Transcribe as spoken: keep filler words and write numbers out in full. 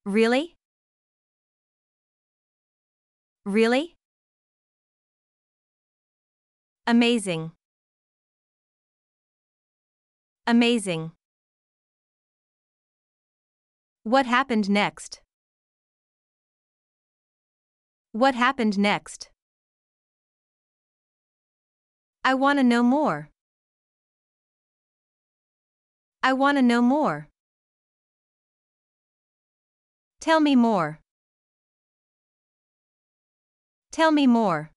Really? Really? Amazing. Amazing. What happened next? What happened next? I want to know more. I want to know more. Tell me more. Tell me more.